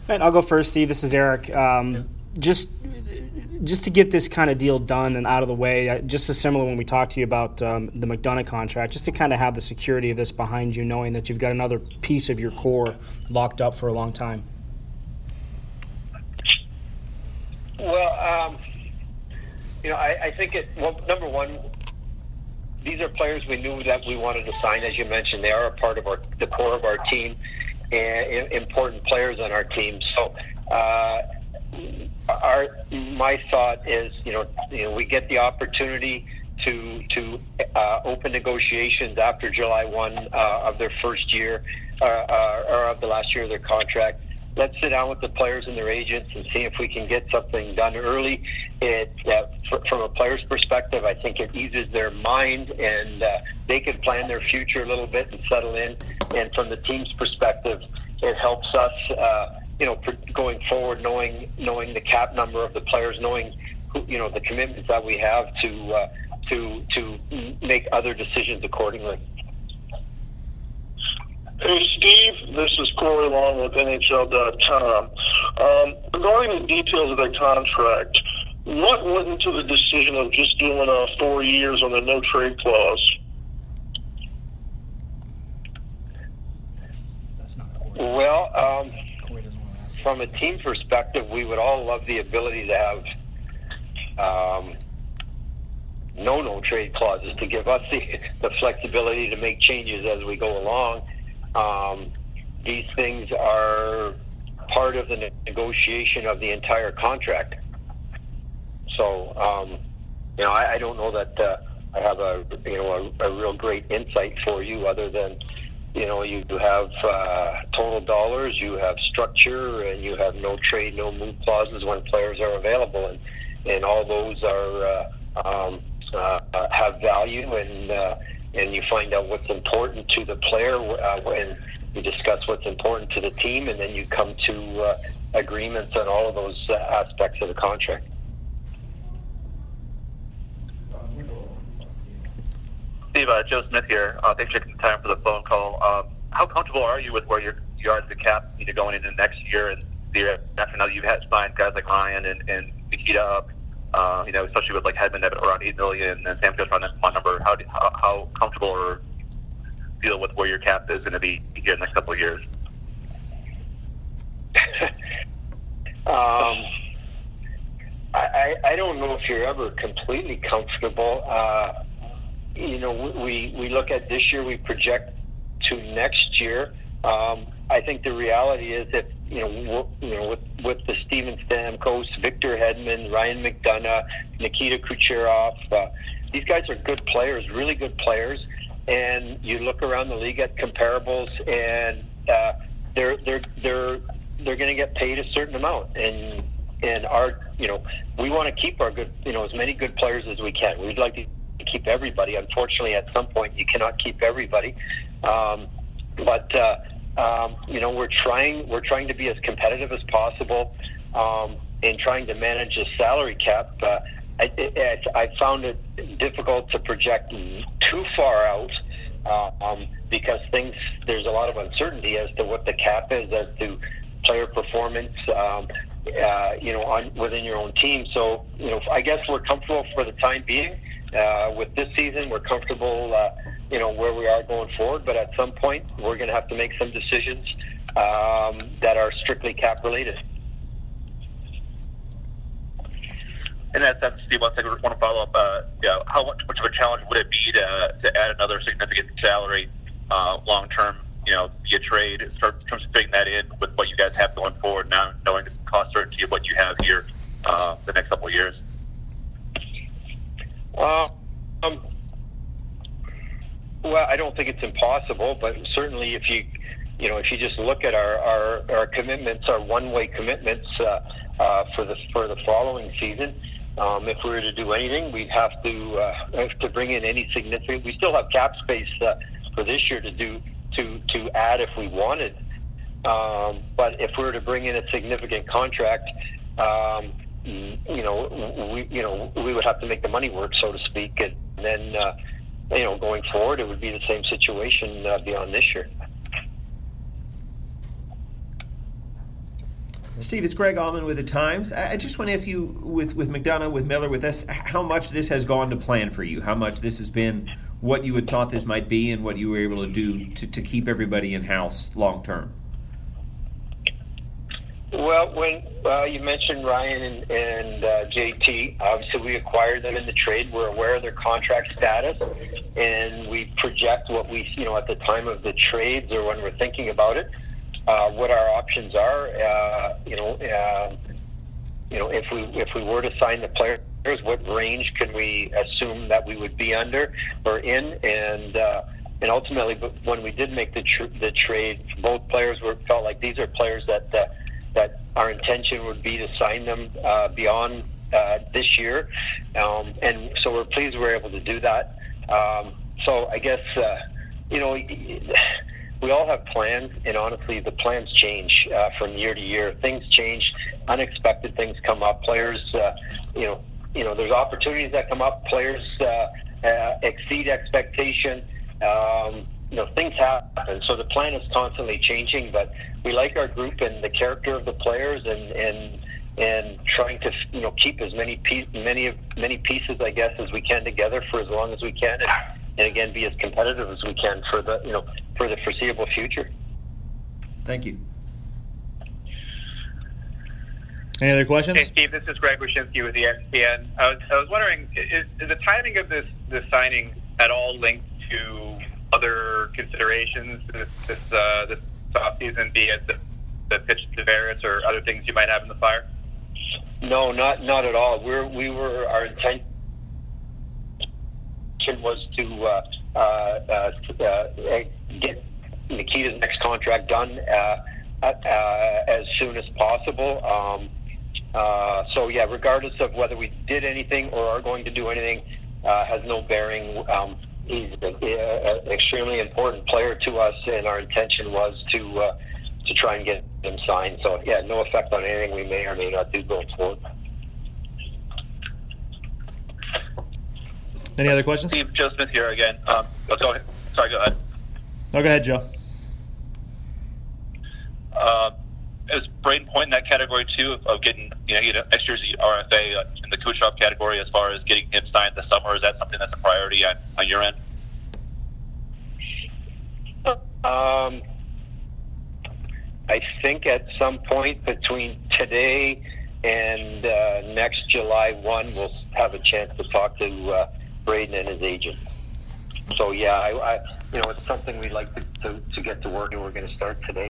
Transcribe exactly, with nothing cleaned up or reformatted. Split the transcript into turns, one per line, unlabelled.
Right, I'll go first, Steve. This is Eric. Um, just just to get this kind of deal done and out of the way, uh, just as similar when we talked to you about um, the McDonough contract, just to kind of have the security of this behind you, knowing that you've got another piece of your core locked up for a long time.
Well, um, you know, I, I think it. Well, number one, these are players we knew that we wanted to sign. As you mentioned, they are a part of our the core of our team and important players on our team. So, uh, our my thought is, you know, you know, we get the opportunity to to uh, open negotiations after July first uh, of their first year uh, uh, or of the last year of their contract. Let's sit down with the players and their agents and see if we can get something done early. It, uh, f- from a player's perspective, I think it eases their mind and uh, they can plan their future a little bit and settle in. And from the team's perspective, it helps us, uh, you know, going forward, knowing knowing the cap number of the players, knowing who, you know, the commitments that we have to uh, to to make other decisions accordingly.
Hey, Steve, this is Corey Long with N H L dot com. Um, regarding the details of the contract, what went into the decision of just doing uh, four years on the no-trade clause?
Well, um, from a team perspective, we would all love the ability to have um, no no-trade clauses to give us the, the flexibility to make changes as we go along. Um, these things are part of the negotiation of the entire contract. So, um, you know, I, I don't know that uh, I have a you know a, a real great insight for you, other than, you know, you have uh, total dollars, you have structure, and you have no trade, no move clauses when players are available, and and all those are uh, um, uh, have value, and uh, and you find out what's important to the player, uh, and you discuss what's important to the team, and then you come to uh, agreements on all of those uh, aspects of the contract.
Steve, uh, Joe Smith here. Uh, thanks for taking the time for the phone call. Um, how comfortable are you with where you're, you are at the cap, you know, going into next year and the year after, now that you've had signed guys like Ryan and, and Nikita up, uh, you know, especially with like Hedman at around eight million and Sam Jones around that small number? How, do, how how comfortable or feel with where your cap is going to be here in the next couple of years?
um, I, I don't know if you're ever completely comfortable. Uh, you know, we, we look at this year, we project to next year. Um, I think the reality is that, you know, you know, with, with the Steven Stamkos, Victor Hedman, Ryan McDonough, Nikita Kucherov, uh, these guys are good players, really good players. And you look around the league at comparables, and uh, they're they're they're they're going to get paid a certain amount. And and our, you know, we want to keep our good, you know, as many good players as we can. We'd like to keep everybody. Unfortunately, at some point, you cannot keep everybody. Um, but uh, um, you know, we're trying we're trying to be as competitive as possible, um, and trying to manage the salary cap. Uh, I, I, I found it difficult to project too far out, uh, um, because things there's a lot of uncertainty as to what the cap is, as to player performance, um, uh, you know, on within your own team. So, you know, I guess we're comfortable for the time being. Uh, with this season, we're comfortable, uh, you know, where we are going forward. But at some point, we're going to have to make some decisions um, that are strictly cap related.
In that sense, Steve, I want to follow up. Uh, yeah, how much, much of a challenge would it be to to add another significant salary uh, long term? You know, via trade, start terms of fitting that in with what you guys have going forward now, knowing the cost certainty of what you have here uh, the next couple of years.
Uh, um, well, I don't think it's impossible, but certainly if you, you know, if you just look at our our, our commitments, our one-way commitments uh, uh, for the for the following season. Um, if we were to do anything, we'd have to uh, have to bring in any significant. We still have cap space uh, for this year to do to to add if we wanted. Um, but if we were to bring in a significant contract, um, you know, we you know we would have to make the money work, so to speak, and then uh, you know going forward, it would be the same situation uh, beyond this year.
Steve, it's Greg Allman with the Times. I I just want to ask you, with, with McDonough, with Miller, with this, how much this has gone to plan for you? How much this has been what you had thought this might be and what you were able to do to, to keep everybody in-house long-term?
Well, when uh, you mentioned Ryan and, and uh, J T, obviously we acquired them in the trade. We're aware of their contract status, and we project what we, you know, at the time of the trades or when we're thinking about it, uh, what our options are. Uh, you know, uh, you know, if we if we were to sign the players, what range can we assume that we would be under or in, and uh, and ultimately, but when we did make the tr- the trade, both players were felt like these are players that. Uh, that our intention would be to sign them uh, beyond uh, this year. Um, and so we're pleased we're able to do that. Um, so I guess, uh, you know, we all have plans, and honestly, the plans change uh, from year to year. Things change, unexpected things come up. Players, uh, you know, you know, there's opportunities that come up. Players uh, uh, exceed expectation. Um, you know, things happen. So the plan is constantly changing, but we like our group and the character of the players, and and and trying to, you know, keep as many piece, many many pieces, I guess, as we can together for as long as we can, and, and again be as competitive as we can for the, you know, for the foreseeable future.
Thank you.
Any other questions?
Hey, Steve, this is Greg Wyshynski with E S P N. I was, I was wondering, is, is the timing of this, this signing at all linked to other considerations this this, uh, this offseason, be it the, the pitch to Varys or other things you might have in the fire?
No, not not at all. We're we were our intention was to uh, uh, uh, uh, get Nikita's next contract done uh, uh, as soon as possible. Um, uh, so yeah, regardless of whether we did anything or are going to do anything, uh, has no bearing. Um, he's an extremely important player to us, and our intention was to uh, to try and get him signed. So yeah, no effect on anything we may or may not do going forward.
Any other questions?
Steve, Joe Smith here again. Um, let's go ahead. Sorry, go ahead.
Oh, go ahead, Joe.
Uh, is Braden Point in that category too of, of getting, you know, you know, next year's R F A in the Kucherov category as far as getting him signed this summer? Is that something that's a priority on, on your end?
Um, I think at some point between today and uh, next July first, we'll have a chance to talk to uh, Braden and his agent. So yeah, I, I, you know, it's something we'd like to, to, to get to work, and we're going to start today.